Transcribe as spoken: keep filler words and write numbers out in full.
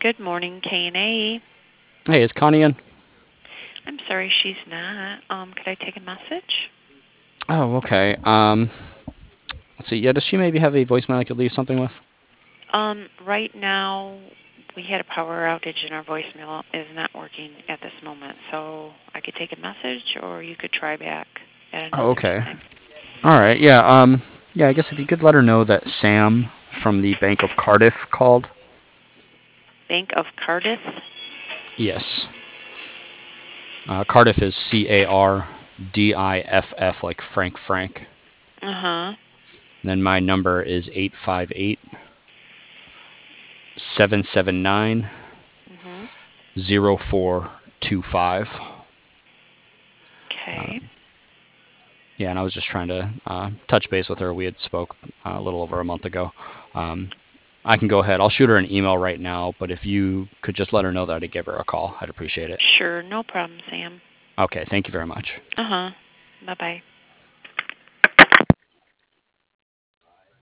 Good morning, K and A. Hey, is Connie in? I'm sorry she's not. Um, could I take a message? Oh, okay. Um, let's see. Yeah, does she maybe have a voicemail I could leave something with? Um, right now we had a power outage and our voicemail is not working at this moment. So I could take a message or you could try back at Oh, another okay. time. All right. Yeah. Um. Yeah. I guess if you could let her know that Sam from the Bank of Cardiff called. Bank of Cardiff? Yes. Uh, Cardiff is C A R D I F F, like Frank Frank. Uh-huh. And then my number is eight five eight, seven seven nine, Mhm. zero four two five. Uh, Okay. yeah, and I was just trying to uh, touch base with her. We had spoke uh, a little over a month ago. Um, I can go ahead. I'll shoot her an email right now, but if you could just let her know that I'd give her a call, I'd appreciate it. Sure, no problem, Sam. Okay, thank you very much. Uh-huh. Bye-bye.